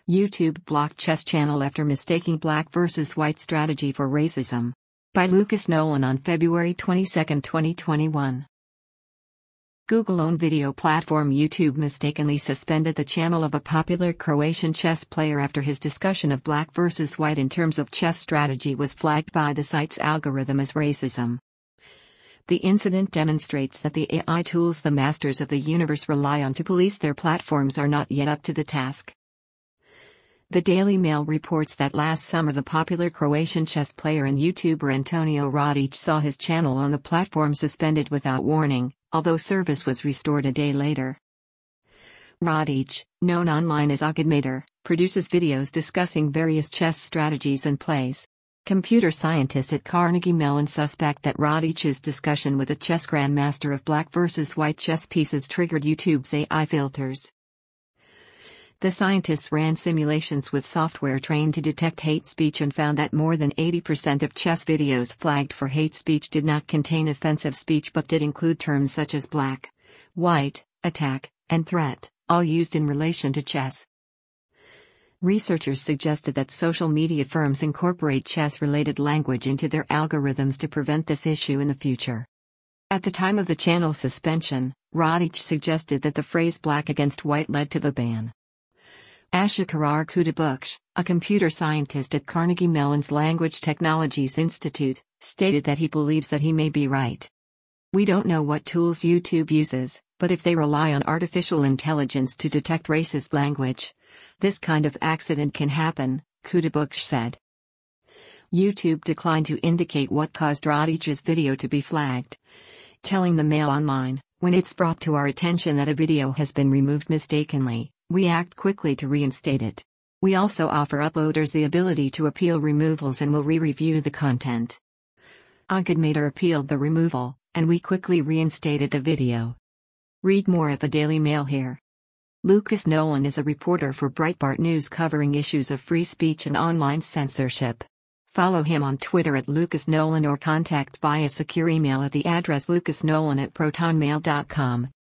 YouTube blocked chess channel after mistaking black versus white strategy for racism. By Lucas Nolan on February 22, 2021. Google-owned video platform YouTube mistakenly suspended the channel of a popular Croatian chess player after his discussion of black versus white in terms of chess strategy was flagged by the site's algorithm as racism. The incident demonstrates that the AI tools the masters of the universe rely on to police their platforms are not yet up to the task. The Daily Mail reports that last summer the popular Croatian chess player and YouTuber Antonio Radic saw his channel on the platform suspended without warning, although service was restored a day later. Radic, known online as Agadmator, produces videos discussing various chess strategies and plays. Computer scientists at Carnegie Mellon suspect that Radic's discussion with a chess grandmaster of black versus white chess pieces triggered YouTube's AI filters. The scientists ran simulations with software trained to detect hate speech and found that more than 80% of chess videos flagged for hate speech did not contain offensive speech but did include terms such as black, white, attack, and threat, all used in relation to chess. Researchers suggested that social media firms incorporate chess-related language into their algorithms to prevent this issue in the future. At the time of the channel suspension, Radic suggested that the phrase black against white led to the ban. Ashokarar Kudabuksh, a computer scientist at Carnegie Mellon's Language Technologies Institute, stated that he believes that he may be right. We don't know what tools YouTube uses, but if they rely on artificial intelligence to detect racist language, this kind of accident can happen, Kudabuksh said. YouTube declined to indicate what caused Radic's video to be flagged, telling the Mail Online, "When it's brought to our attention that a video has been removed mistakenly, we act quickly to reinstate it. We also offer uploaders the ability to appeal removals and will re-review the content." Agadmator appealed the removal, and we quickly reinstated the video. Read more at the Daily Mail here. Lucas Nolan is a reporter for Breitbart News covering issues of free speech and online censorship. Follow him on Twitter at Lucas Nolan or contact via secure email at the address lucasnolan@protonmail.com.